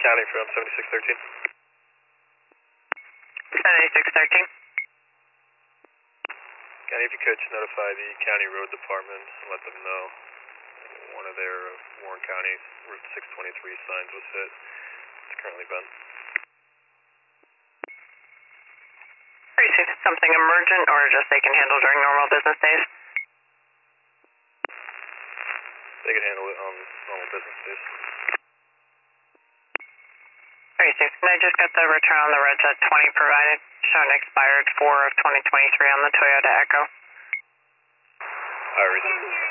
County from 7613. 7613. County, if you could, just notify the county road department and let them know one of their Warren County Route 623 signs was hit. It's currently bent. Are you seeing something emergent or just they can handle during normal business days? They can handle it on normal business days. And I just got the return on the reds at 20 provided, showing expired 4 of 2023 on the Toyota Echo. I received it.